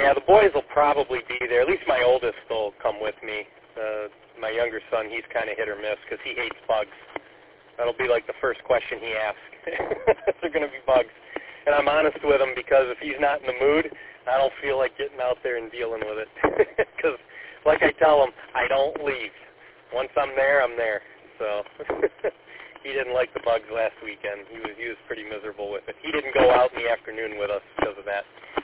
Yeah, the boys will probably be there. At least my oldest will come with me. My younger son, he's kind of hit or miss because he hates bugs. That'll be like the first question he asks. They're going to be bugs. And I'm honest with him because if he's not in the mood, I don't feel like getting out there and dealing with it. Because, like I tell him, I don't leave. Once I'm there, I'm there. So he didn't like the bugs last weekend. He was pretty miserable with it. He didn't go out in the afternoon with us because of that.